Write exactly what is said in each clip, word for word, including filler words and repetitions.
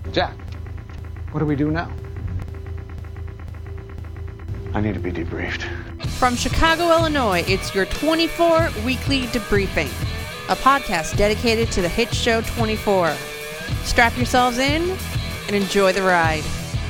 Jack, what do we do now? I need to be debriefed. From Chicago, Illinois, it's your twenty-four Weekly Debriefing, a podcast dedicated to the hit show twenty-four. Strap yourselves in and enjoy the ride.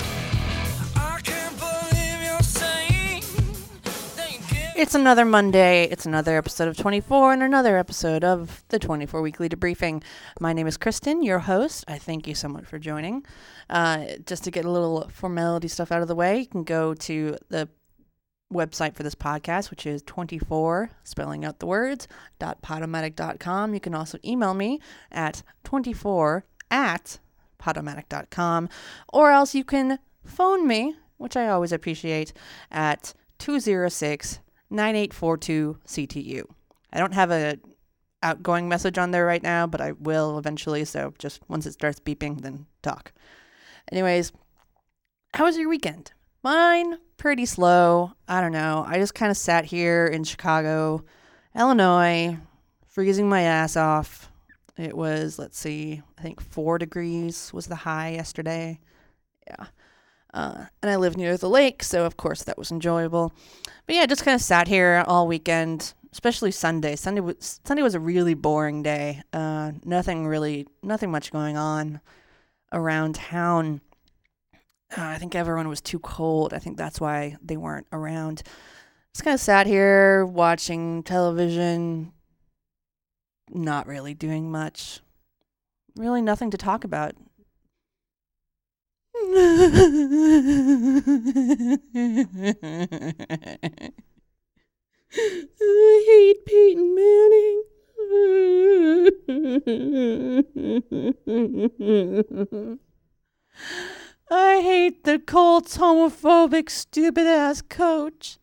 It's another Monday, it's another episode of twenty-four, and another episode of the twenty-four Weekly Debriefing. My name is Kristen, your host. I thank you so much for joining. Uh, just to get a little formality stuff out of the way, you can go to the website for this podcast, which is twenty-four, spelling out the words, dot podomatic dot com. You can also email me at twenty-four at podomatic dot com, or else you can phone me, which I always appreciate, at two oh six, nine eight four two, C T U. I don't have a outgoing message on there right now, but I will eventually, so just once it starts beeping, then talk. Anyways, how was your weekend? Mine, pretty slow. I don't know. I just kind of sat here in Chicago, Illinois, freezing my ass off. It was, let's see, I think four degrees was the high yesterday. Yeah. Uh, and I live near the lake, so of course that was enjoyable. But yeah, just kind of sat here all weekend, especially Sunday. Sunday was Sunday was a really boring day. Uh, nothing really, nothing much going on around town. Uh, I think everyone was too cold. I think that's why they weren't around. Just kind of sat here watching television, not really doing much. Really nothing to talk about. I hate Peyton Manning. I hate the Colts' homophobic, stupid-ass coach.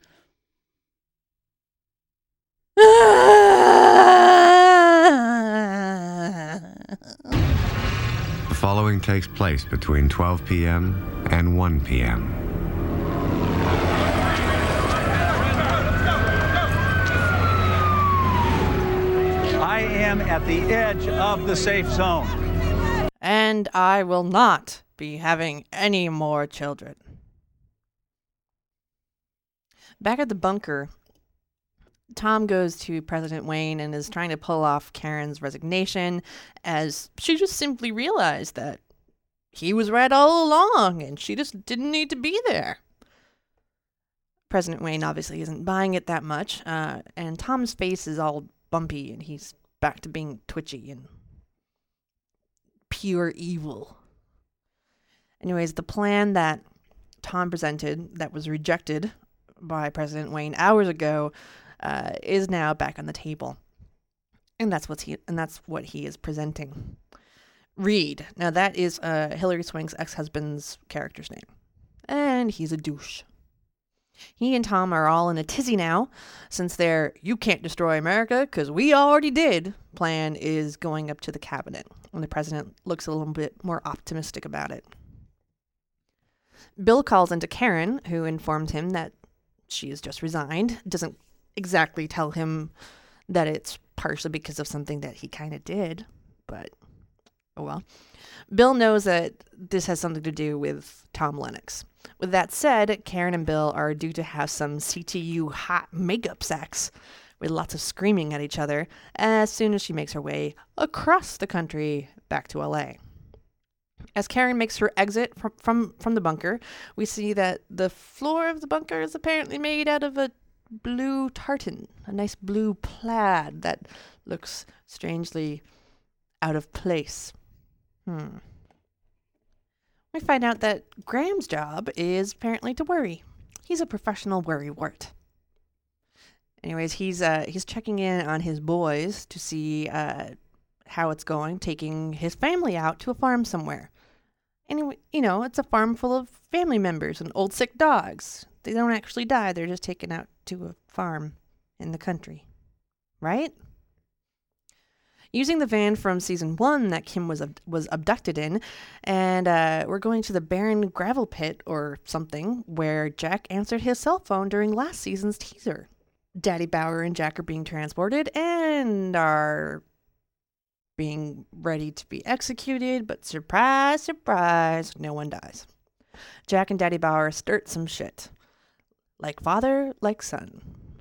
The following takes place between twelve p.m. and one p.m. I am at the edge of the safe zone. And I will not be having any more children. Back at the bunker, Tom goes to President Wayne and is trying to pull off Karen's resignation, as she just simply realized that he was right all along and she just didn't need to be there. President Wayne obviously isn't buying it that much, uh, and Tom's face is all bumpy and he's back to being twitchy and pure evil. Anyways, the plan that Tom presented that was rejected by President Wayne hours ago uh, is now back on the table, and that's what's he and that's what he is presenting. Reed. Now that is uh, Hillary Swank's ex-husband's character's name, and he's a douche. He and Tom are all in a tizzy now, since their "you can't destroy America because we already did" plan is going up to the cabinet, and the president looks a little bit more optimistic about it. Bill calls into Karen, who informed him that she has just resigned. Doesn't exactly tell him that it's partially because of something that he kind of did, but oh well. Bill knows that this has something to do with Tom Lennox. With that said, Karen and Bill are due to have some C T U hot makeup sex with lots of screaming at each other as soon as she makes her way across the country back to L A. As Karen makes her exit from, from, from the bunker, we see that the floor of the bunker is apparently made out of a blue tartan, a nice blue plaid that looks strangely out of place. Hmm. We find out that Graham's job is apparently to worry. He's a professional worrywart. Anyways, he's uh he's checking in on his boys to see uh how it's going, taking his family out to a farm somewhere. And, you know, it's a farm full of family members and old sick dogs. They don't actually die. They're just taken out to a farm in the country. Right? Using the van from season one that Kim was was abducted in, and uh, we're going to the barren gravel pit or something where Jack answered his cell phone during last season's teaser. Daddy Bauer and Jack are being transported, and our being ready to be executed, but surprise, surprise, no one dies. Jack and Daddy Bauer start some shit. Like father, like son.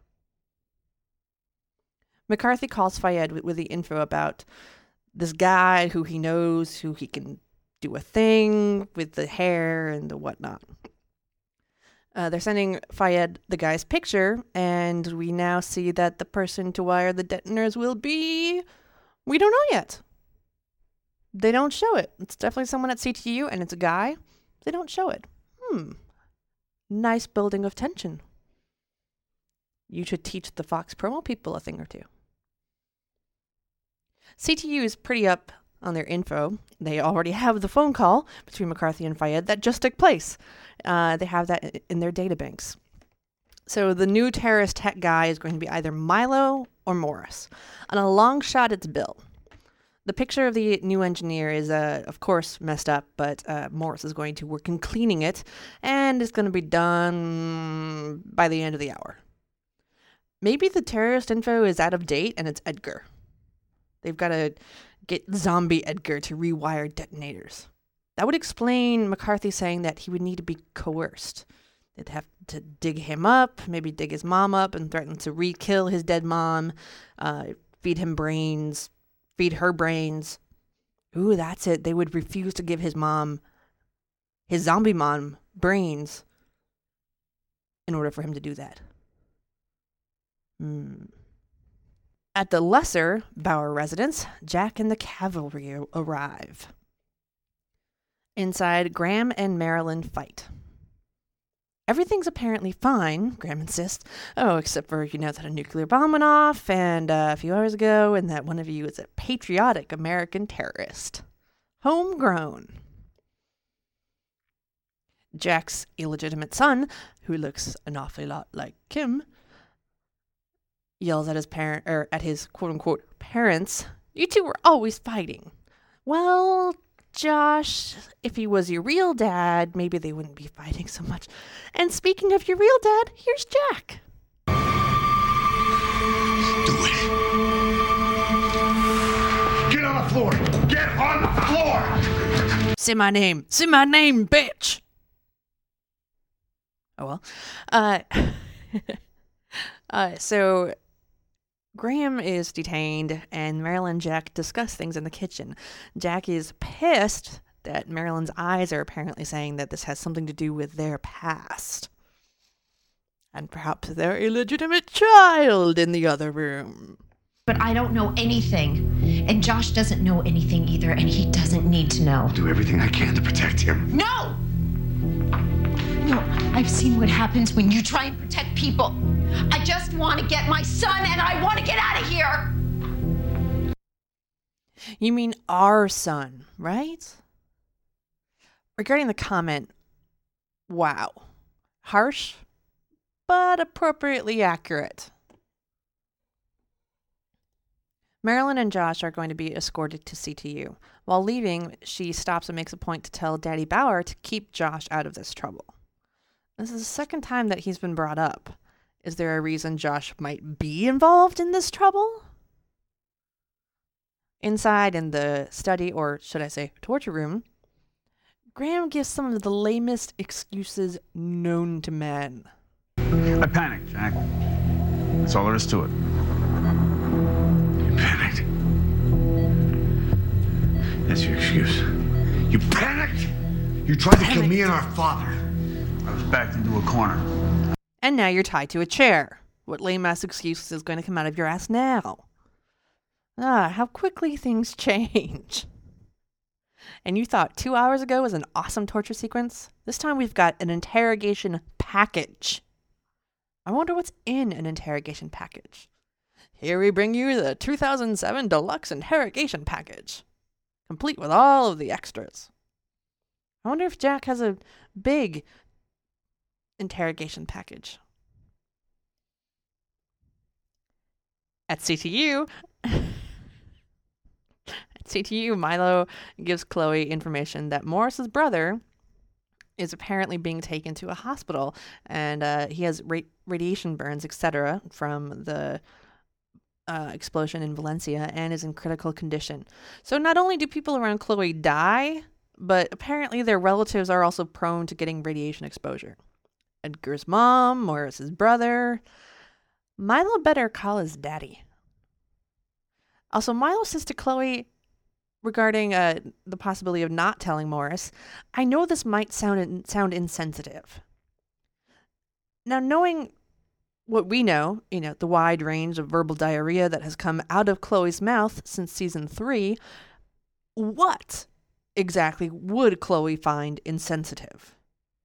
McCarthy calls Fayed with, with the info about this guy who he knows, who he can do a thing with the hair and the whatnot. Uh, they're sending Fayed the guy's picture, and we now see that the person to wire the detonators will be... We don't know yet. They don't show it. It's definitely someone at C T U, and it's a guy. They don't show it. Hmm. Nice building of tension. You should teach the Fox promo people a thing or two. C T U is pretty up on their info. They already have the phone call between McCarthy and Fayed that just took place. Uh, they have that in their databanks. So the new terrorist tech guy is going to be either Milo or Morris. On a long shot, it's Bill. The picture of the new engineer is, uh, of course, messed up, but uh, Morris is going to work in cleaning it, and it's going to be done by the end of the hour. Maybe the terrorist info is out of date and it's Edgar. They've got to get zombie Edgar to rewire detonators. That would explain McCarthy saying that he would need to be coerced. They'd have to dig him up, maybe dig his mom up and threaten to re-kill his dead mom, uh, feed him brains, feed her brains. Ooh, that's it. They would refuse to give his mom, his zombie mom, brains in order for him to do that. Hmm. At the lesser Bauer residence, Jack and the cavalry arrive. Inside, Graham and Marilyn fight. Everything's apparently fine, Graham insists. Oh, except for, you know, that a nuclear bomb went off and uh, a few hours ago, and that one of you is a patriotic American terrorist. Homegrown. Jack's illegitimate son, who looks an awfully lot like Kim, yells at his parent, or at his quote-unquote parents, "You two were always fighting." Well, Josh, if he was your real dad, maybe they wouldn't be fighting so much. And speaking of your real dad, here's Jack. Do it. Get on the floor. Get on the floor. Say my name. Say my name, bitch. Oh, well. Uh, uh, so... Graham is detained, and Marilyn and Jack discuss things in the kitchen. Jack is pissed that Marilyn's eyes are apparently saying that this has something to do with their past. And perhaps their illegitimate child in the other room. But I don't know anything. And Josh doesn't know anything either, and he doesn't need to know. I'll do everything I can to protect him. No! No, I've seen what happens when you try and protect people. I just want to get my son, and I want to get out of here! You mean our son, right? Regarding the comment, wow. Harsh, but appropriately accurate. Marilyn and Josh are going to be escorted to C T U. While leaving, she stops and makes a point to tell Daddy Bauer to keep Josh out of this trouble. This is the second time that he's been brought up. Is there a reason Josh might be involved in this trouble? Inside in the study, or should I say torture room, Graham gives some of the lamest excuses known to men. I panicked, Jack. That's all there is to it. You panicked. That's your excuse. You panicked? You tried to kill me and our father. I was backed into a corner. And now you're tied to a chair. What lame-ass excuse is going to come out of your ass now? Ah, how quickly things change. And you thought two hours ago was an awesome torture sequence? This time we've got an interrogation package. I wonder what's in an interrogation package. Here we bring you the two thousand seven Deluxe Interrogation Package, complete with all of the extras. I wonder if Jack has a big interrogation package. At C T U, at C T U, Milo gives Chloe information that Morris's brother is apparently being taken to a hospital, and uh, he has ra- radiation burns, et cetera, from the uh, explosion in Valencia and is in critical condition. So not only do people around Chloe die, but apparently their relatives are also prone to getting radiation exposure. Edgar's mom, Morris's brother. Milo better call his daddy. Also, Milo says to Chloe regarding uh, the possibility of not telling Morris, I know this might sound sound insensitive. Now, knowing what we know, you know, the wide range of verbal diarrhea that has come out of Chloe's mouth since season three, what exactly would Chloe find insensitive?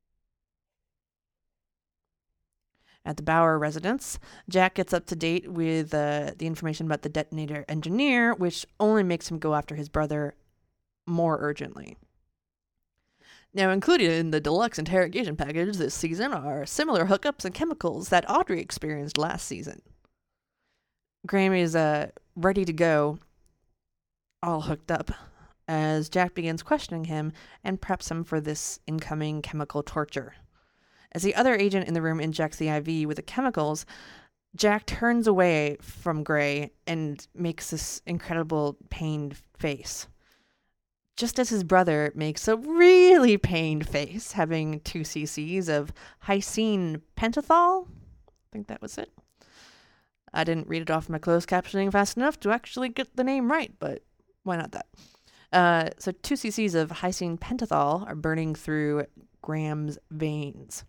At the Bauer residence, Jack gets up to date with uh, the information about the detonator engineer, which only makes him go after his brother more urgently. Now, included in the deluxe interrogation package this season are similar hookups and chemicals that Audrey experienced last season. Graham is uh, ready to go, all hooked up, as Jack begins questioning him and preps him for this incoming chemical torture. As the other agent in the room injects the I V with the chemicals, Jack turns away from Gray and makes this incredible pained face. Just as his brother makes a really pained face, having two cc's of Hycine pentothal. I think that was it. I didn't read it off my closed captioning fast enough to actually get the name right, but why not that? Uh, so two cc's of Hycine pentothal are burning through Graham's veins.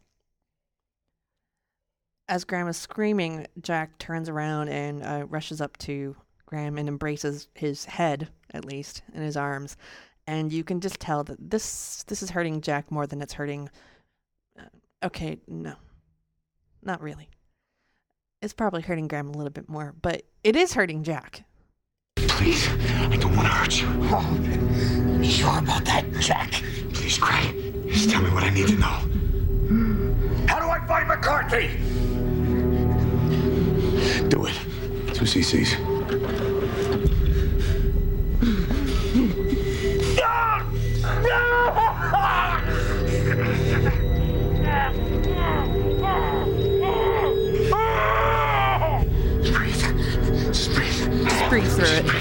As Graham is screaming, Jack turns around and uh, rushes up to Graham and embraces his head, at least, in his arms. And you can just tell that this this is hurting Jack more than it's hurting... Uh, okay, no. Not really. It's probably hurting Graham a little bit more, but it is hurting Jack. Please, I don't want to hurt you. Oh, you sure about that, Jack? Please, Gray, just tell me what I need to know. How do I find McCarthy? Do it. Two cc's. Just breathe. Just breathe. Just breathe through it.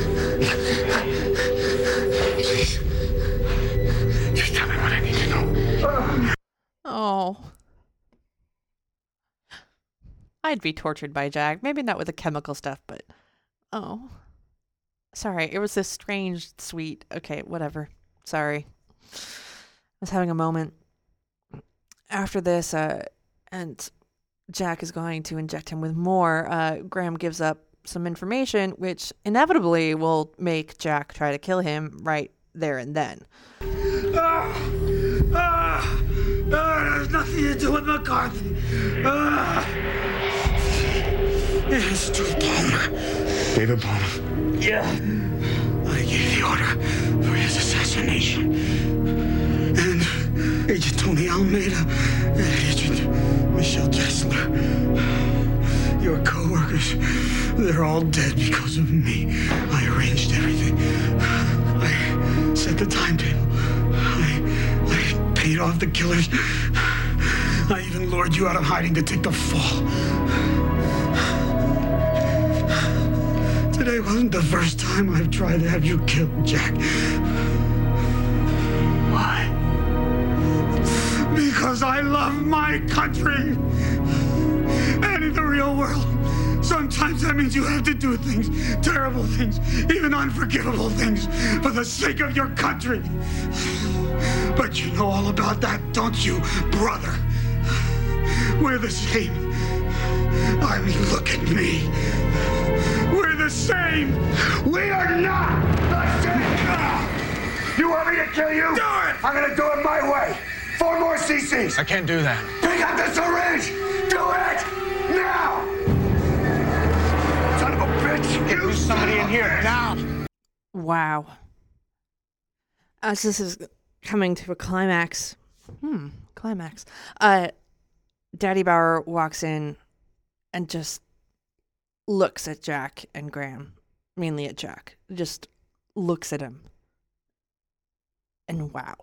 Please. Just tell me what I need to know. Oh. I'd be tortured by Jack. Maybe not with the chemical stuff, but... Oh. Sorry, it was this strange, sweet... Okay, whatever. Sorry. I was having a moment. After this, uh, and Jack is going to inject him with more, uh, Graham gives up some information, which inevitably will make Jack try to kill him right there and then. Ah! Ah! Ah! There's nothing to do with McCarthy. Ah! It has to do with Palmer. David Palmer. Yeah. I gave the order for his assassination. And Agent Tony Almeida and Agent Michelle Kessler. Your co-workers, they're all dead because of me. I arranged everything. I set the timetable. I, I paid off the killers. I even lured you out of hiding to take the fall. Today wasn't the first time I've tried to have you killed, Jack. Why? Because I love my country. And in the real world, sometimes that means you have to do things, terrible things, even unforgivable things, for the sake of your country. But you know all about that, don't you, brother? We're the same. I mean, look at me. We're the same. We are not the same. You want me to kill you? Do it. I'm gonna do it my way. Four more C Cs. I can't do that. Pick up the syringe. Do it now. Son of a bitch. You There's somebody in here now. Wow. As this is coming to a climax, hmm, climax, uh, Daddy Bauer walks in and just looks at Jack and Graham, mainly at Jack, just looks at him. And wow.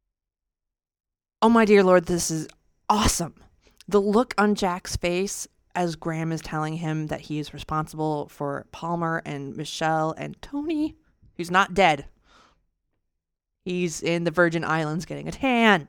Oh my dear Lord, this is awesome. The look on Jack's face as Graham is telling him that he is responsible for Palmer and Michelle and Tony, who's not dead. He's in the Virgin Islands getting a tan.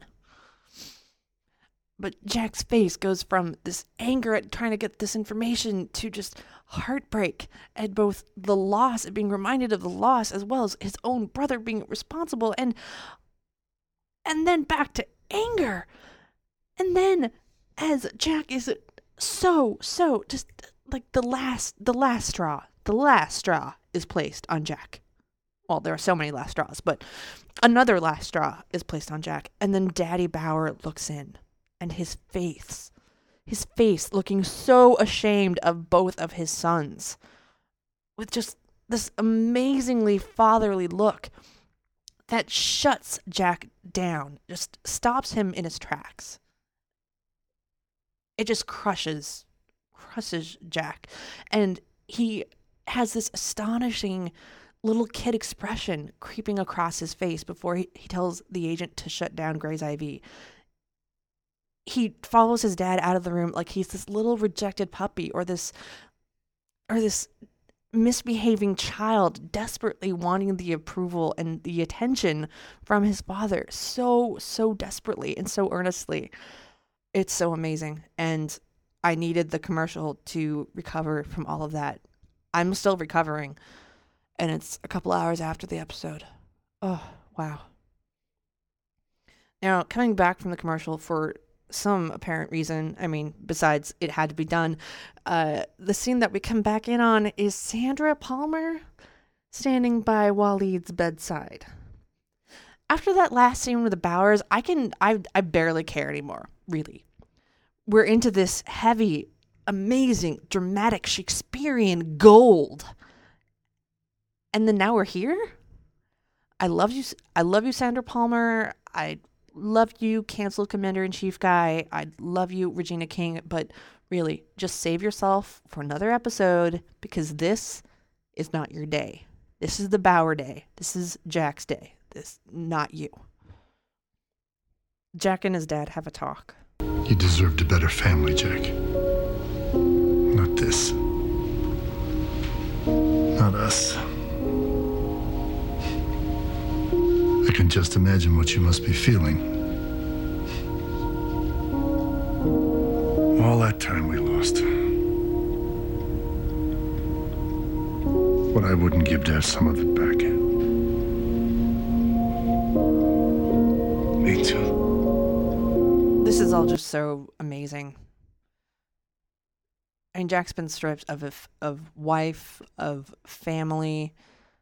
But Jack's face goes from this anger at trying to get this information to just heartbreak at both the loss, at being reminded of the loss, as well as his own brother being responsible, and and then back to anger. And then as Jack is so, so just like the last, the last straw, the last straw is placed on Jack. Well, there are so many last straws, but another last straw is placed on Jack. And then Daddy Bauer looks in, and his face, his face looking so ashamed of both of his sons, with just this amazingly fatherly look that shuts Jack down, just stops him in his tracks. It just crushes, crushes Jack. And he has this astonishing little kid expression creeping across his face before he, he tells the agent to shut down Gray's I V. He follows his dad out of the room like he's this little rejected puppy or this, or this misbehaving child desperately wanting the approval and the attention from his father so, so desperately and so earnestly. It's so amazing. And I needed the commercial to recover from all of that. I'm still recovering. And it's a couple hours after the episode. Oh, wow. Now, coming back from the commercial for some apparent reason, I mean, besides it had to be done, uh, the scene that we come back in on is Sandra Palmer standing by Waleed's bedside. After that last scene with the Bowers, I can I I barely care anymore, really. We're into this heavy, amazing, dramatic Shakespearean gold. And then now we're here? I love you I love you, Sandra Palmer. I love you, canceled Commander-in-Chief guy. I love you, Regina King, but really, just save yourself for another episode because this is not your day. This is the Bauer day. This is Jack's day. This, not you. Jack and his dad have a talk. You deserved a better family, Jack. Not this. Not us. I can just imagine what you must be feeling. All that time we lost. What I wouldn't give to have some of it back. Me too. This is all just so amazing. I mean, Jack's been stripped of a, of wife, of family,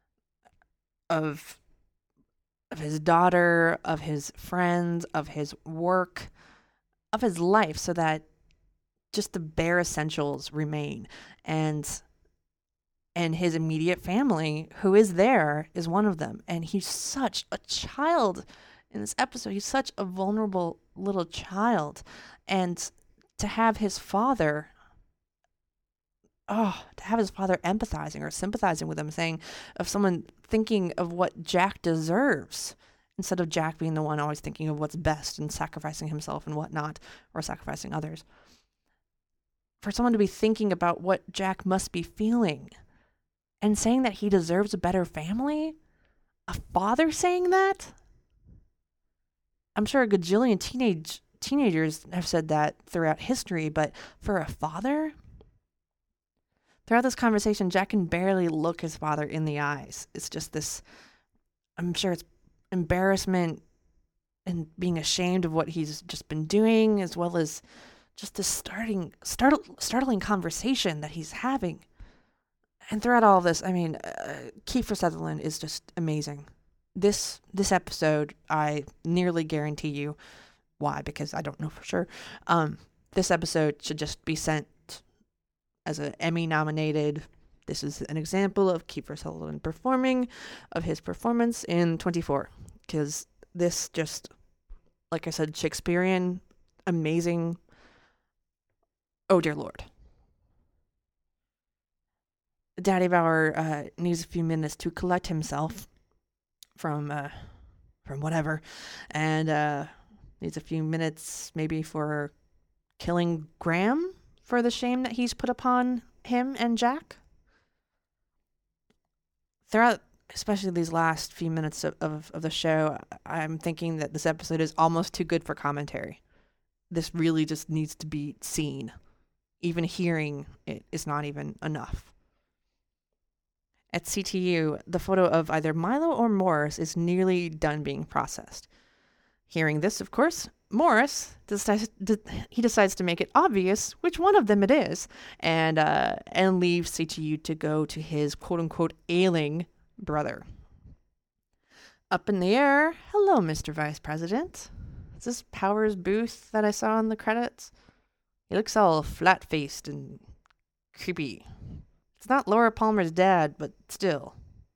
of of his daughter, of his friends, of his work, of his life, so that just the bare essentials remain. And and his immediate family, who is there, is one of them. And he's such a child in this episode. He's such a vulnerable little child. And to have his father, oh, to have his father empathizing or sympathizing with him, saying of someone thinking of what Jack deserves instead of Jack being the one always thinking of what's best and sacrificing himself and whatnot, or sacrificing others. For someone to be thinking about what Jack must be feeling and saying that he deserves a better family, a father saying that? I'm sure a gajillion teenage teenagers have said that throughout history, but for a father? Throughout this conversation, Jack can barely look his father in the eyes. It's just this, I'm sure it's embarrassment and being ashamed of what he's just been doing, as well as just this starting, startle, startling conversation that he's having. And throughout all of this, I mean, uh, Kiefer Sutherland is just amazing. This this episode, I nearly guarantee you, why? Because I don't know for sure. Um, this episode should just be sent as an Emmy nominated. This is an example of Kiefer Sutherland performing, of his performance in twenty-four. Because this just, like I said, Shakespearean, amazing. Oh dear Lord. Daddy Bauer uh, needs a few minutes to collect himself from uh, from whatever, and uh, needs a few minutes maybe for killing Graham for the shame that he's put upon him and Jack. Throughout, especially these last few minutes of, of, of the show, I'm thinking that this episode is almost too good for commentary. This really just needs to be seen. Even hearing it is not even enough. At C T U, the photo of either Milo or Morris is nearly done being processed. Hearing this, of course, Morris decides he decides to make it obvious which one of them it is, and uh, and leaves C T U to go to his quote unquote ailing brother. Up in the air, hello, Mister Vice President. Is this Powers Booth that I saw in the credits? He looks all flat faced and creepy. It's not Laura Palmer's dad, but still.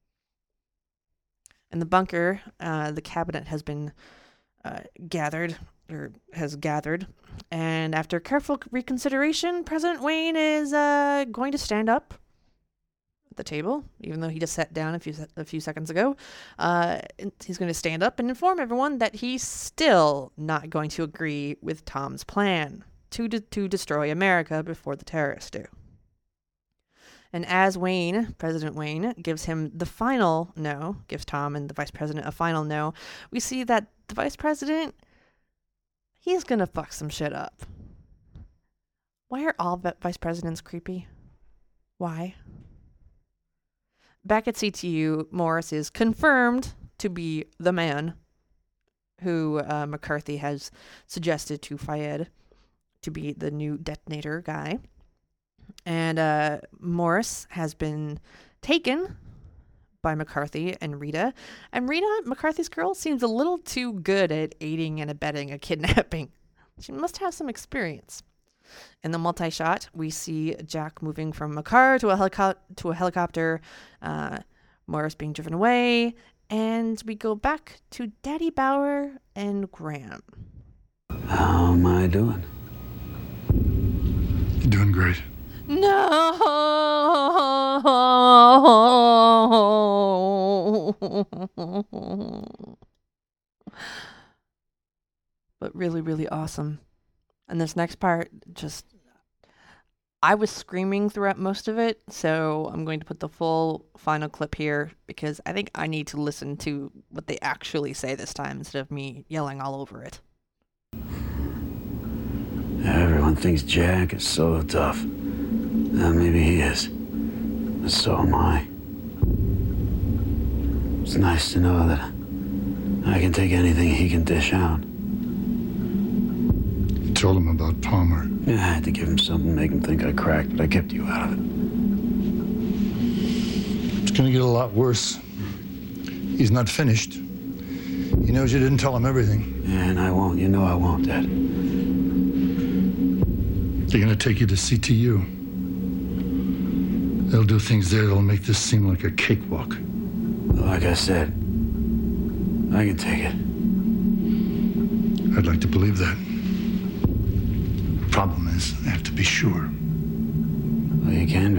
In the bunker, uh, the cabinet has been uh, gathered, or has gathered, and after careful reconsideration, President Wayne is uh, going to stand up at the table, even though he just sat down a few a few seconds ago. Uh, he's going to stand up and inform everyone that he's still not going to agree with Tom's plan to de- to destroy America before the terrorists do. And as Wayne, President Wayne, gives him the final no, gives Tom and the Vice President a final no, we see that the Vice President, he's going to fuck some shit up. Why are all Vice Presidents creepy? Why? Back at C T U, Morris is confirmed to be the man who uh, McCarthy has suggested to Fayed to be the new detonator guy. And uh, Morris has been taken by McCarthy and Rita. And Rita, McCarthy's girl, seems a little too good at aiding and abetting a kidnapping. She must have some experience. In the multi-shot, we see Jack moving from a car to a, helico- to a helicopter, uh, Morris being driven away, and we go back to Daddy Bauer and Graham. How am I doing? You're doing great. No. But really, really awesome. And this next part, just, I was screaming throughout most of it, so I'm going to put the full final clip here because I think I need to listen to what they actually say this time instead of me yelling all over it. Everyone thinks Jack is so tough. Uh, maybe he is. But so am I. It's nice to know that I can take anything he can dish out. You told him about Palmer. Yeah, I had to give him something, make him think I cracked, but I kept you out of it. It's gonna get a lot worse. He's not finished. He knows you didn't tell him everything. Yeah, and I won't. You know I won't, Dad. They're gonna take you to C T U. They'll do things there that'll make this seem like a cakewalk. Like I said, I can take it. I'd like to believe that. Problem is, I have to be sure. Well, you can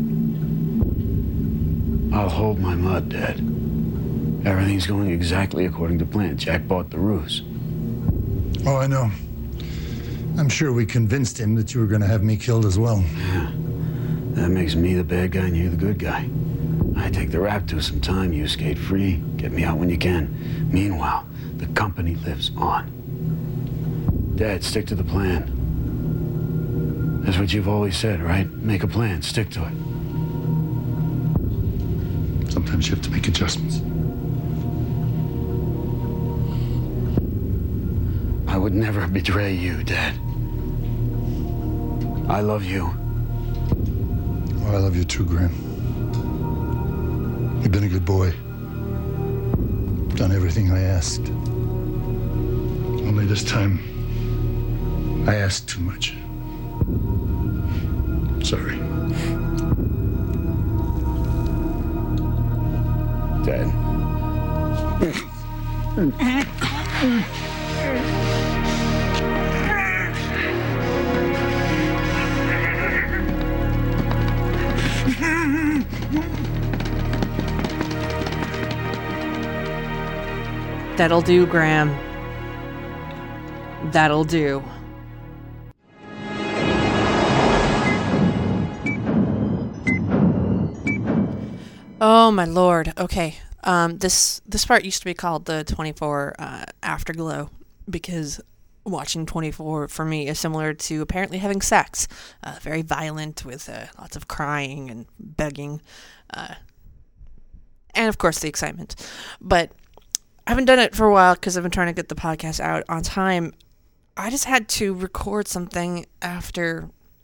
be. I'll hold my mud, Dad. Everything's going exactly according to plan. Jack bought the ruse. Oh, I know. I'm sure we convinced him that you were going to have me killed as well. Yeah. That makes me the bad guy and you the good guy. I take the rap to some time, you skate free, get me out when you can. Meanwhile, the company lives on. Dad, stick to the plan. That's what you've always said, right? Make a plan, stick to it. Sometimes you have to make adjustments. I would never betray you, Dad. I love you. Oh, I love you too, Graham. You've been a good boy. Done everything I asked. Only this time, I asked too much. Sorry. Dad. That'll do, Graham. That'll do. Oh my lord. Okay. Um, this this part used to be called the twenty-four uh, Afterglow because watching twenty-four for me is similar to apparently having sex. Uh, very violent with uh, lots of crying and begging, uh, and of course the excitement. But I haven't done it for a while because I've been trying to get the podcast out on time. I just had to record something after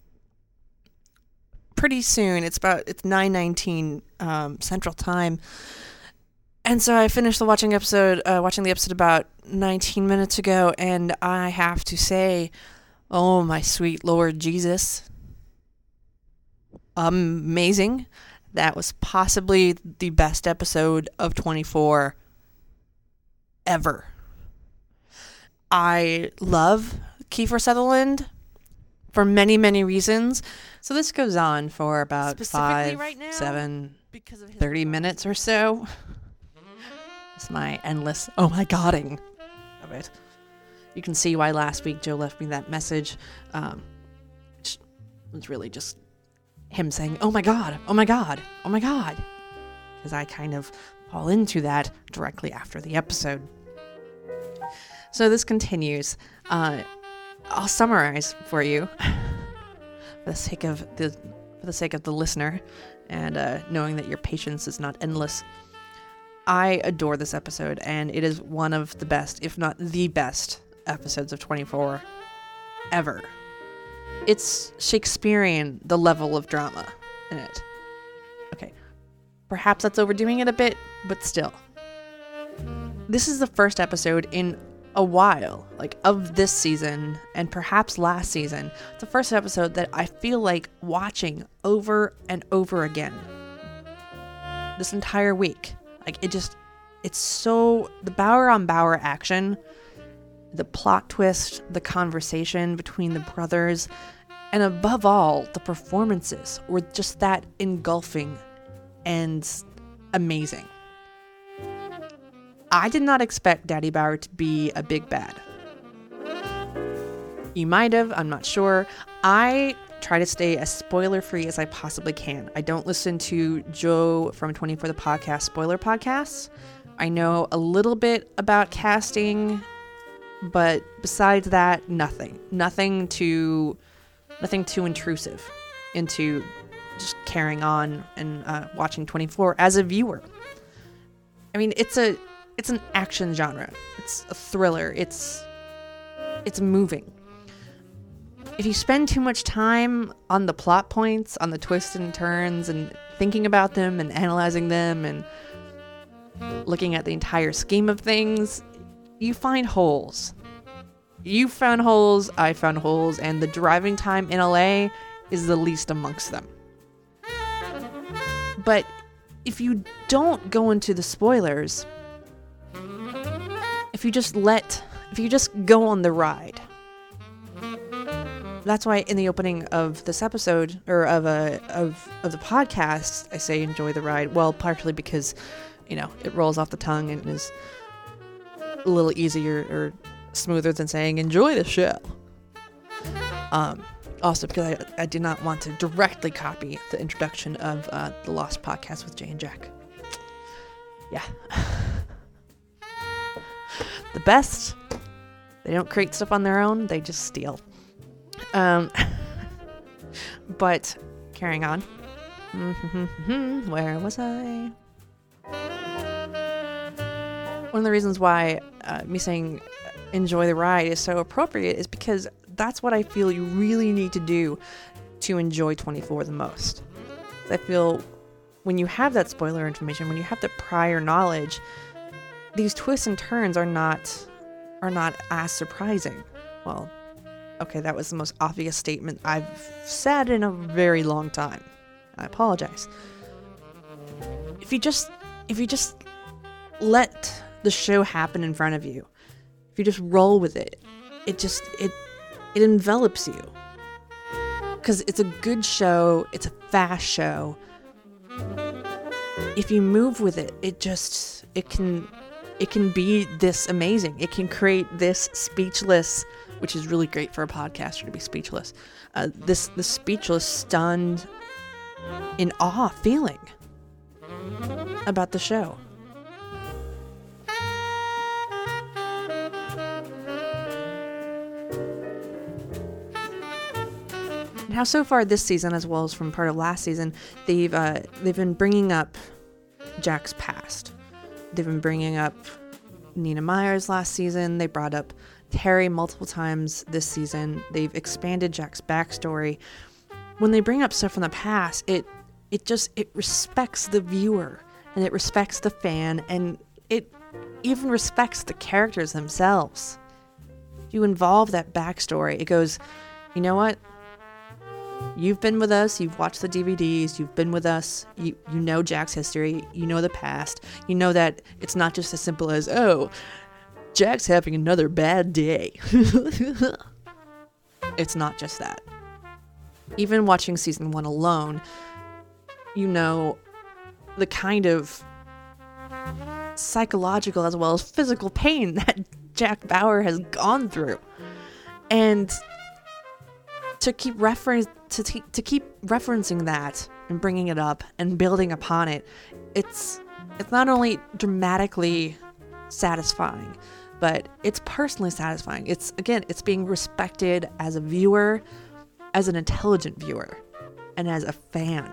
pretty soon. It's about it's nine nineteen um, Central Time. And so I finished the watching episode, uh, watching the episode about nineteen minutes ago, and I have to say, oh my sweet Lord Jesus, amazing! That was possibly the best episode of twenty-four ever. I love Kiefer Sutherland for many, many reasons. So this goes on for about five, right now, seven, thirty minutes or so. It's my endless oh my godding of it. You can see why last week Joe left me that message. Um, which was really just him saying, oh my god, oh my god, oh my god. Because I kind of fall into that directly after the episode. So this continues. Uh, I'll summarize for you for the sake of the for the sake of the listener and uh, knowing that your patience is not endless. I adore this episode, and it is one of the best, if not the best, episodes of twenty-four ever. It's Shakespearean, the level of drama in it. Okay, perhaps that's overdoing it a bit, but still. This is the first episode in a while, like of this season, and perhaps last season. It's the first episode that I feel like watching over and over again this entire week. Like, it just, it's so, the Bauer on Bauer action, the plot twist, the conversation between the brothers, and above all, the performances were just that engulfing and amazing. I did not expect Daddy Bauer to be a big bad. You might have, I'm not sure. I try to stay as spoiler-free as I possibly can. I don't listen to Joe from twenty-four the Podcast spoiler podcasts. I know a little bit about casting, but besides that, nothing. Nothing too, nothing too intrusive into just carrying on and uh, watching twenty-four as a viewer. I mean, it's a, it's an action genre. It's a thriller. It's, it's moving. If you spend too much time on the plot points, on the twists and turns, and thinking about them and analyzing them and looking at the entire scheme of things, you find holes. You found holes, I found holes, and the driving time in L A is the least amongst them. But if you don't go into the spoilers, if you just let, if you just go on the ride, that's why in the opening of this episode, or of a of of the podcast, I say enjoy the ride. Well, partially because, you know, it rolls off the tongue and is a little easier or smoother than saying enjoy the show. Um, also because I, I did not want to directly copy the introduction of uh, the Lost Podcast with Jay and Jack. Yeah. The best, they don't create stuff on their own, they just steal. Um, but carrying on. Where was I? One of the reasons why uh, me saying enjoy the ride is so appropriate is because that's what I feel you really need to do to enjoy twenty-four the most. I feel when you have that spoiler information, when you have the prior knowledge, these twists and turns are not are not as surprising. Well, okay, that was the most obvious statement I've said in a very long time. I apologize. If you just if you just let the show happen in front of you, if you just roll with it, it just it it envelops you. Because it's a good show, it's a fast show. If you move with it, it just it can it can be this amazing. It can create this speechless, which is really great for a podcaster to be speechless. Uh, this this speechless, stunned, in awe feeling. about the show. How so far this season, as well as from part of last season, they've uh, they've been bringing up Jack's past. They've been bringing up Nina Myers last season. They brought up Terry multiple times this season. They've expanded Jack's backstory. When they bring up stuff from the past, it it just it respects the viewer and it respects the fan and it even respects the characters themselves. You involve that backstory. It goes, you know what? You've been with us, you've watched the D V Ds, you've been with us, you, you know Jack's history, you know the past, you know that it's not just as simple as, oh, Jack's having another bad day. It's not just that. Even watching season one alone, you know the kind of psychological as well as physical pain that Jack Bauer has gone through. And to keep reference to t- to keep referencing that and bringing it up and building upon it, it's it's not only dramatically satisfying, but it's personally satisfying. It's again, it's being respected as a viewer, as an intelligent viewer, and as a fan.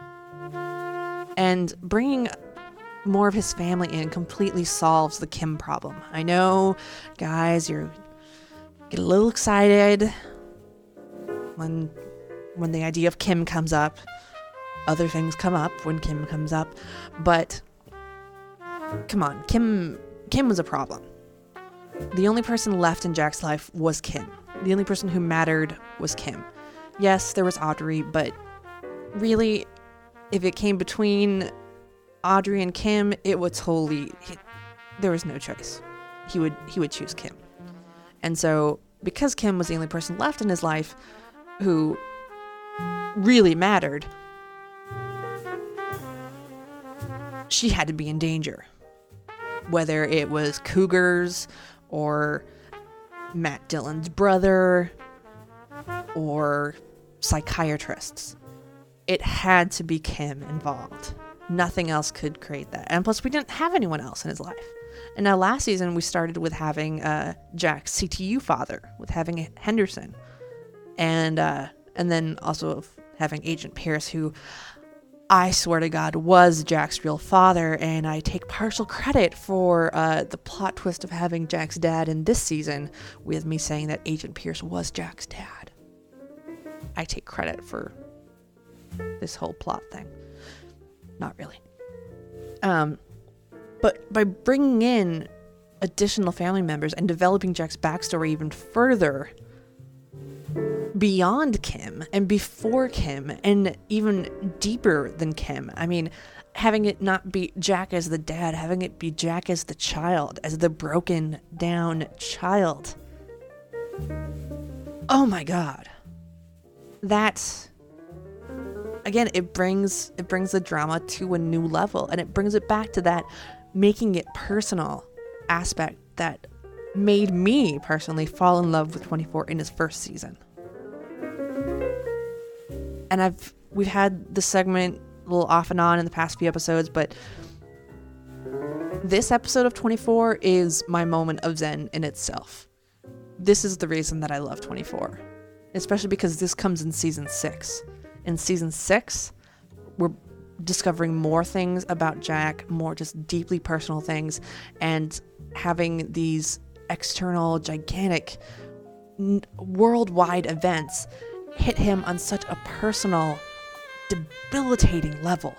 And bringing more of his family in completely solves the Kim problem. I know, guys, you're get a little excited when when the idea of Kim comes up. Other things come up when Kim comes up, but come on, Kim Kim was a problem. The only person left in Jack's life was Kim. The only person who mattered was Kim. Yes, there was Audrey, but really, if it came between Audrey and Kim, it was wholly, he, there was no choice. He would he would choose Kim. And so, because Kim was the only person left in his life who really mattered, she had to be in danger. Whether it was cougars or Matt Dillon's brother or psychiatrists, it had to be Kim involved. Nothing else could create that. And plus, we didn't have anyone else in his life. And now last season, we started with having uh, Jack's C T U father, with having Henderson. And uh, and then also having Agent Pierce, who I swear to God was Jack's real father. And I take partial credit for uh, the plot twist of having Jack's dad in this season, with me saying that Agent Pierce was Jack's dad. I take credit for this whole plot thing. Not really. Um, but by bringing in additional family members and developing Jack's backstory even further beyond Kim and before Kim and even deeper than Kim, I mean, having it not be Jack as the dad, having it be Jack as the child, as the broken down child. Oh my God. That's... Again, it brings it brings the drama to a new level, and it brings it back to that making it personal aspect that made me personally fall in love with twenty-four in his first season. And I've we've had this segment a little off and on in the past few episodes, but this episode of twenty-four is my moment of zen in itself. This is the reason that I love twenty-four, especially because this comes in season six. In season six, we're discovering more things about Jack, more just deeply personal things, and having these external, gigantic, n- worldwide events hit him on such a personal, debilitating level.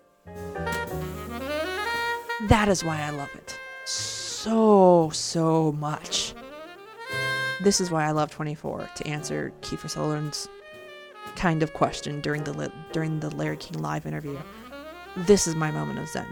That is why I love it so, so much. This is why I love twenty-four, to answer Kiefer Sutherland's kind of question during the li- during the Larry King live interview. This is my moment of zen.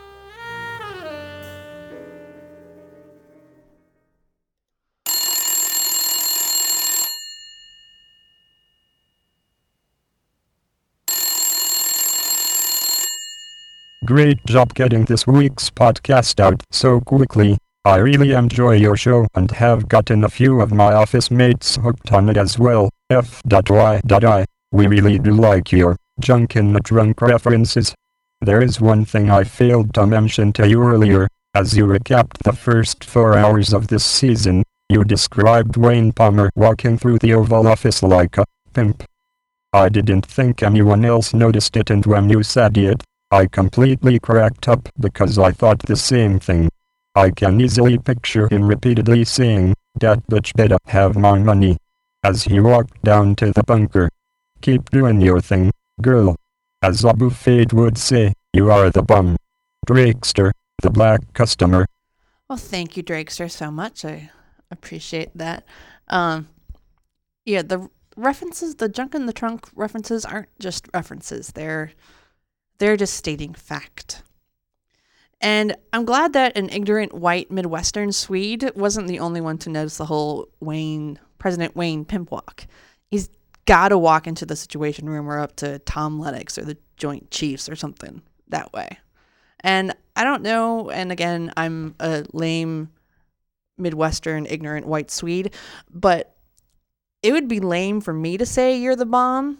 Great job getting this week's podcast out so quickly. I really enjoy your show and have gotten a few of my office mates hooked on it as well. F Y I. We really do like your junk in the trunk references. There is one thing I failed to mention to you earlier. As you recapped the first four hours of this season, you described Wayne Palmer walking through the Oval Office like a pimp. I didn't think anyone else noticed it, and when you said it, I completely cracked up because I thought the same thing. I can easily picture him repeatedly saying, "That bitch better have my money," as he walked down to the bunker. Keep doing your thing, girl. As Abu Fade would say, you are the bum. Drakester, the black customer. Well, thank you, Drakester, so much. I appreciate that. Um, yeah, the references, the junk in the trunk references aren't just references. They're they're just stating fact. And I'm glad that an ignorant white Midwestern Swede wasn't the only one to notice the whole Wayne, President Wayne pimp walk. He's got to walk into the Situation Room or up to Tom Lennox or the Joint Chiefs or something that way. And I don't know, and again, I'm a lame Midwestern ignorant white Swede, but it would be lame for me to say you're the bomb.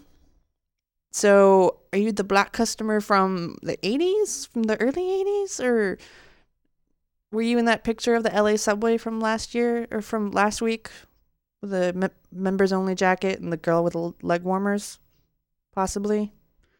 So are you the black customer from the eighties, from the early eighties, or were you in that picture of the L A subway from last year or from last week with the me- members only jacket and the girl with the leg warmers? Possibly.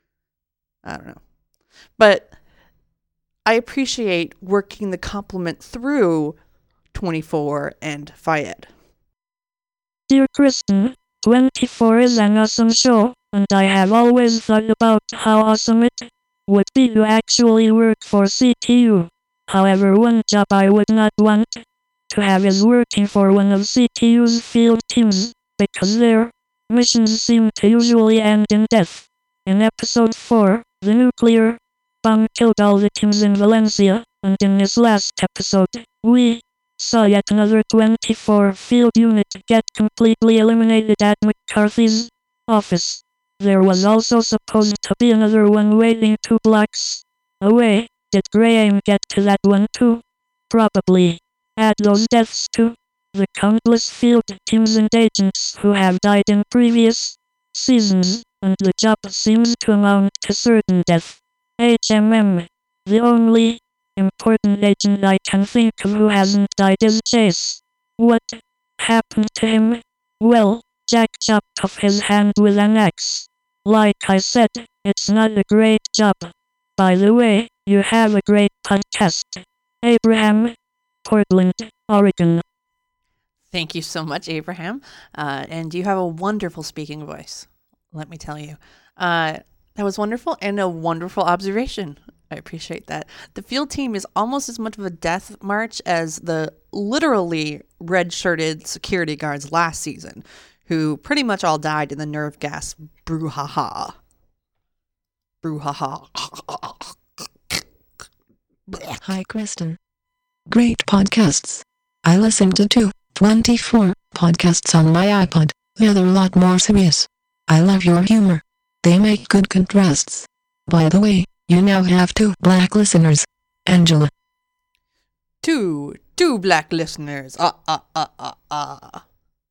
I don't know. But I appreciate working the compliment through twenty-four and Fayed. Dear Kristen, twenty-four is an awesome show, and I have always thought about how awesome it would be to actually work for C T U. However, one job I would not want to have is working for one of C T U's field teams, because their missions seem to usually end in death. In episode four, the nuclear bomb killed all the teams in Valencia, and in this last episode, we saw yet another twenty-four field unit get completely eliminated at McCarthy's office. There was also supposed to be another one waiting two blocks away. Did Graham get to that one too? Probably. Add those deaths to the countless field teams and agents who have died in previous seasons, and the job seems to amount to certain death. H M M. The only important agent I can think of who hasn't died is Chase. What happened to him? Well, Jack chopped off his hand with an axe. Like I said, it's not a great job. By the way, you have a great podcast. Abraham, Portland, Oregon. Thank you so much, Abraham. Uh, and you have a wonderful speaking voice, let me tell you. Uh, that was wonderful and a wonderful observation. I appreciate that. The field team is almost as much of a death march as the literally red-shirted security guards last season, who pretty much all died in the nerve gas brouhaha. Brouhaha. Hi, Kristen. Great podcasts. I listened to two, twenty-four podcasts on my iPod. They're a lot more serious. I love your humor. They make good contrasts. By the way, you now have two black listeners. Angela. Two, two black listeners. Ah, ah, ah, ah, ah.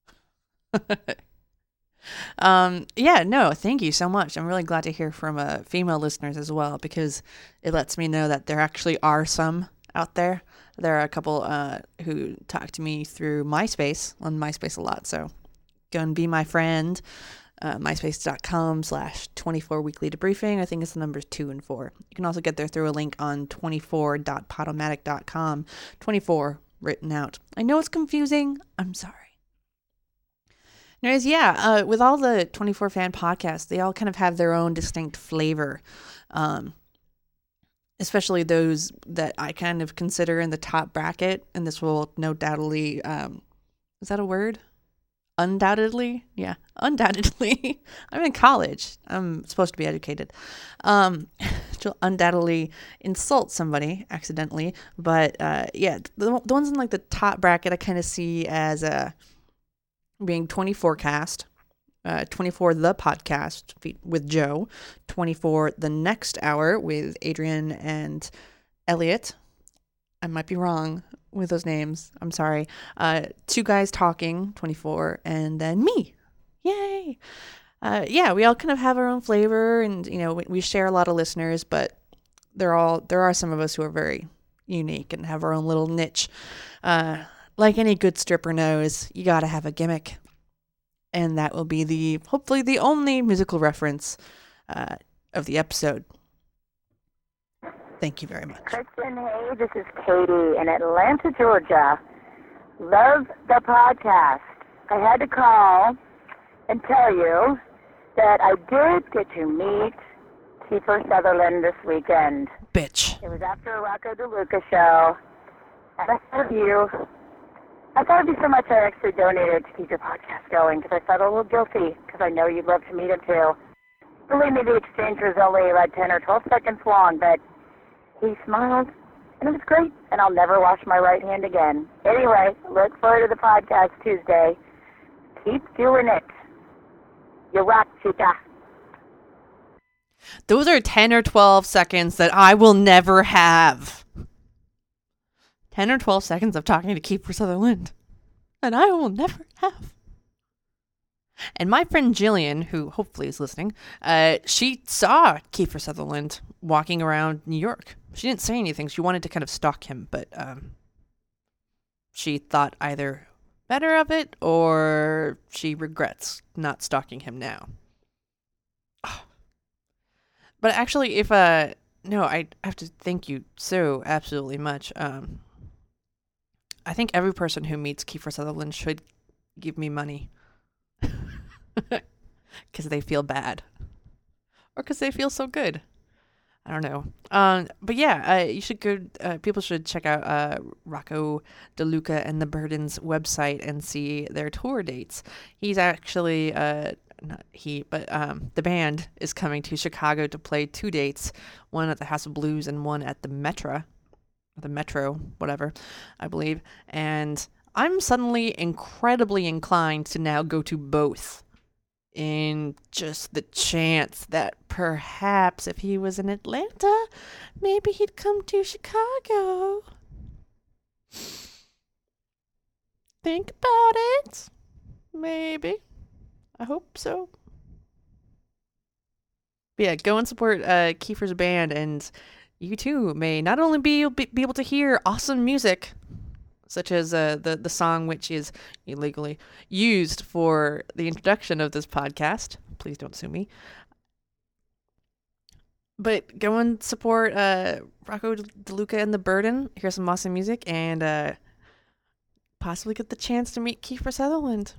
um, yeah, no, thank you so much. I'm really glad to hear from uh, female listeners as well, because it lets me know that there actually are some out there. There are a couple uh, who talk to me through MySpace, on MySpace a lot, so go and be my friend. Uh, myspace.com slash 24 weekly debriefing. I think it's the numbers two and four. You can also get there through a link on twenty-four dot podomatic dot com. twenty-four written out. I know it's confusing. I'm sorry. Anyways, yeah, uh, with all the twenty-four fan podcasts, they all kind of have their own distinct flavor. Um, especially those that I kind of consider in the top bracket. And this will no doubtedly, um, is that a word? Undoubtedly? Yeah, undoubtedly. I'm in college. I'm supposed to be educated. Um, to undoubtedly insult somebody accidentally. But uh, yeah, the, the ones in like the top bracket I kind of see as uh, being twenty-four cast, uh, twenty-four the podcast with Joe, twenty-four the next hour with Adrian and Elliot. I might be wrong with those names. I'm sorry. Uh, two guys talking, twenty-four, and then me. Yay. Uh, yeah, we all kind of have our own flavor, and, you know, we, we share a lot of listeners, but they're all, there are some of us who are very unique and have our own little niche. Uh, like any good stripper knows, you gotta have a gimmick. And that will be the, hopefully the only musical reference uh, of the episode. Thank you very much. Kristen, hey, this is Katie in Atlanta, Georgia. Love the podcast. I had to call and tell you that I did get to meet Kiefer Sutherland this weekend. Bitch. It was after a Rocco DeLuca show. And I thought of you. I thought it'd be so much I actually donated to keep your podcast going because I felt a little guilty because I know you'd love to meet him too. Believe me, the exchange was only like ten or twelve seconds long, but he smiled, and it was great, and I'll never wash my right hand again. Anyway, look forward to the podcast Tuesday. Keep doing it. You rock, chica. Those are ten or twelve seconds that I will never have. ten or twelve seconds of talking to Kiefer Sutherland, and I will never have. And my friend Jillian, who hopefully is listening, uh, she saw Kiefer Sutherland walking around New York. She didn't say anything. She wanted to kind of stalk him, but um, she thought either better of it or she regrets not stalking him now. Oh. But actually, if, uh, no, I have to thank you so absolutely much. Um, I think every person who meets Kiefer Sutherland should give me money. Because they feel bad. Or because they feel so good. I don't know. Um, but yeah, uh, you should go, uh, people should check out uh, Rocco DeLuca and the Burdens website and see their tour dates. He's actually, uh, not he, but um, the band is coming to Chicago to play two dates, one at the House of Blues and one at the Metro, the Metro, whatever, I believe. And I'm suddenly incredibly inclined to now go to both. In just the chance that perhaps if he was in Atlanta, maybe he'd come to Chicago. Think about it. Maybe. I hope so. But yeah, go and support uh, Kiefer's band, and you too may not only be, be able to hear awesome music, such as uh, the, the song which is illegally used for the introduction of this podcast. Please don't sue me. But go and support uh, Rocco DeLuca and the Burden. Hear some awesome music and uh, possibly get the chance to meet Kiefer Sutherland.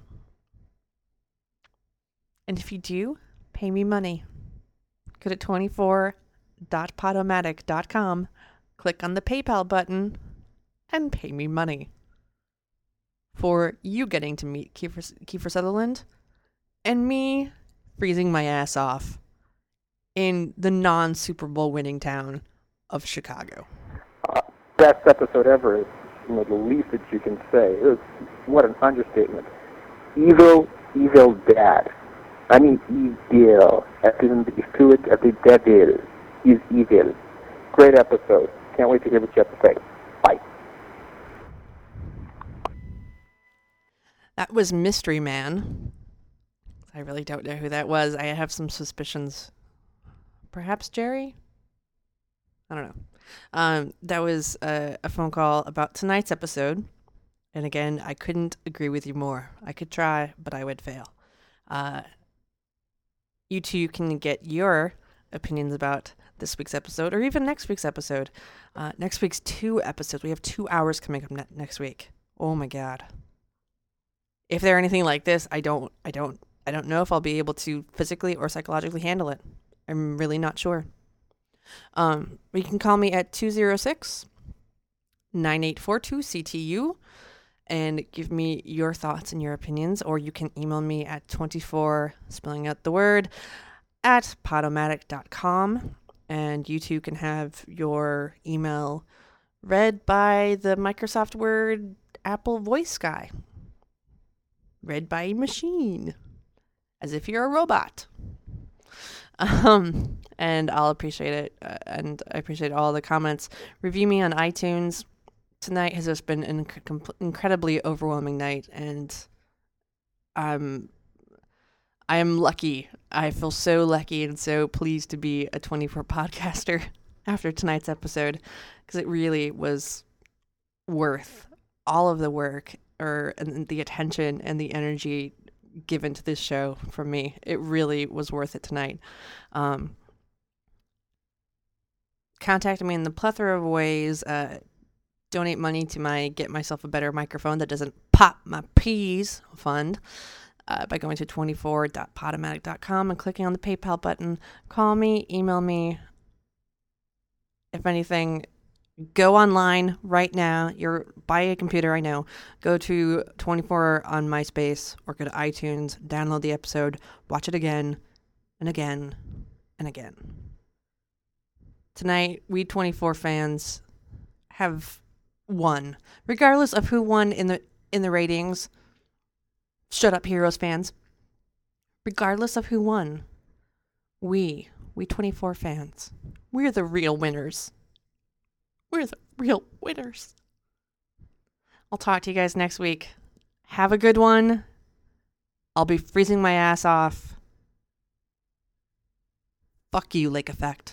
And if you do, pay me money. Go to twenty-four dot podomatic dot com, click on the PayPal button, and pay me money for you getting to meet Kiefer, Kiefer Sutherland and me freezing my ass off in the non-Super Bowl winning town of Chicago. Uh, best episode ever is, you know, the least that you can say. It was, what an understatement. Evil, evil dad. I mean evil. As in the fluid of the devil is evil. Great episode. Can't wait to hear what you have to say. Bye. That was Mystery Man. I really don't know who that was. I have some suspicions. Perhaps Jerry? I don't know. Um, that was a, a phone call about tonight's episode. And again, I couldn't agree with you more. I could try, but I would fail. Uh, you two can get your opinions about this week's episode or even next week's episode. Uh, next week's two episodes. We have two hours coming up ne- next week. Oh my God. If they're anything like this, I don't, I don't, I don't know if I'll be able to physically or psychologically handle it. I'm really not sure. Um, you can call me at two oh six, nine eight four two, C T U and give me your thoughts and your opinions, or you can email me at twenty-four, spelling out the word, at podomatic dot com, and you two can have your email read by the Microsoft Word Apple voice guy. Read by a machine, as if you're a robot. Um, and I'll appreciate it, uh, and I appreciate all the comments. Review me on iTunes. Tonight has just been an inc- incredibly overwhelming night, and I'm, I am lucky. I feel so lucky and so pleased to be a twenty-four podcaster after tonight's episode, because it really was worth all of the work or and the attention and the energy given to this show from me. It really was worth it tonight. Um, contact me in the plethora of ways. Uh, donate money to my Get Myself a Better Microphone that doesn't pop my peas fund uh, by going to twenty-four dot podomatic dot com and clicking on the PayPal button. Call me, email me. If anything, go online right now. You're by a computer, I know. Go to twenty-four on MySpace or go to iTunes, download the episode, watch it again and again and again. Tonight, we twenty-four fans have won. Regardless of who won in the in the ratings, Shut Up Heroes fans. Regardless of who won, we, we twenty-four fans, we're the real winners. We're the real winners. I'll talk to you guys next week. Have a good one. I'll be freezing my ass off. Fuck you, Lake Effect.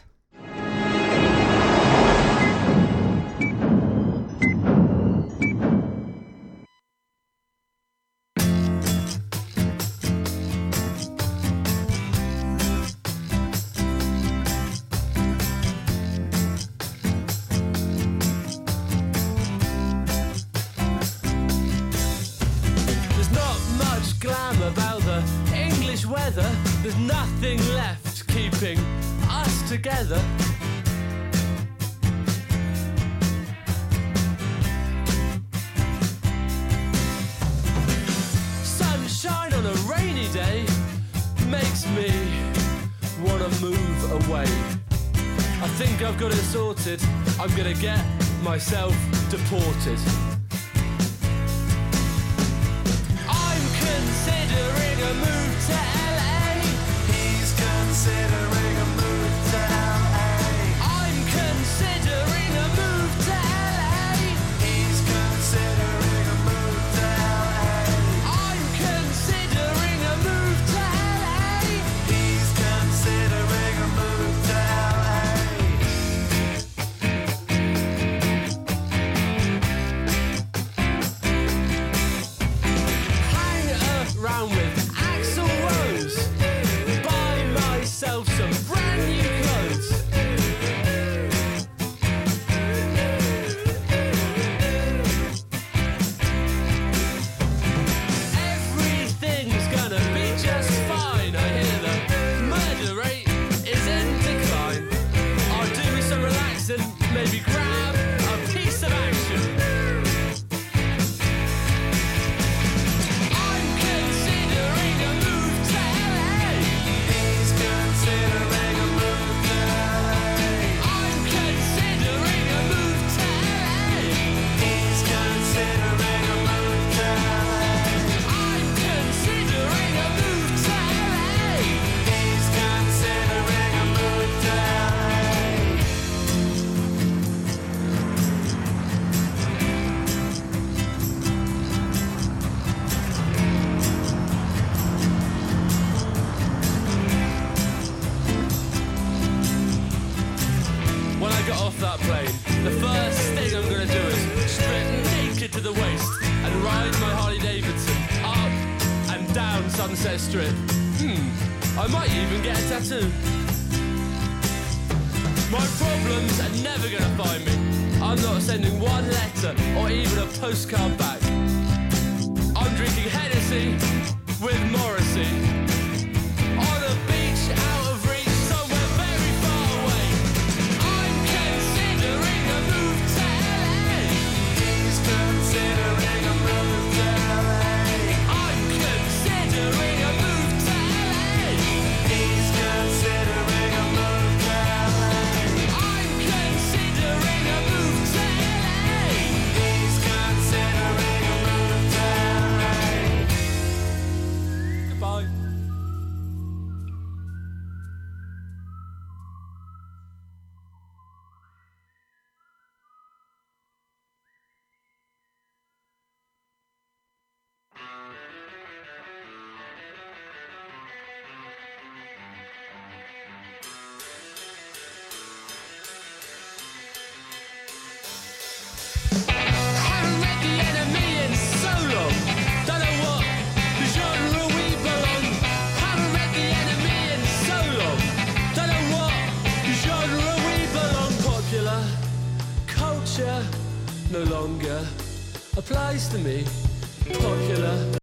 There's nothing left keeping us together. Sunshine on a rainy day makes me wanna move away. I think I've got it sorted. I'm gonna get myself deported. I'm considering a move to L A. He's considering a move to L A. I'm considering a move to L A. He's considering a move to L A. I'm considering a move to L A. He's considering a move to L A. Hang around with Axl Rose. Buy myself some brand new clothes. Everything's gonna be just fine. I hear the murder rate is in decline. I'll do some relaxing, maybe grab a piece of action. I'm considering a move to L A. He's considering a move to L A. I'm considering a move to L A. He's considering a move to L A. I'm considering a move to L A. He's considering a move to L A. When I get off that plane, the first thing I'm gonna do is strip naked to the waist and ride my Harley Davidson up and down Sunset Strip. Hmm, I might even get a tattoo. My problems are never gonna find me. I'm not sending one letter or even a postcard back. I'm drinking Hennessy with Morrissey on a beach out of reach somewhere very far away. I'm considering a move to L A. He's considering a move to L A. I'm considering a move to L A. He's considering a move to L A. I'm considering a move to L A. He's considering a move to L A. no longer applies to me. Popular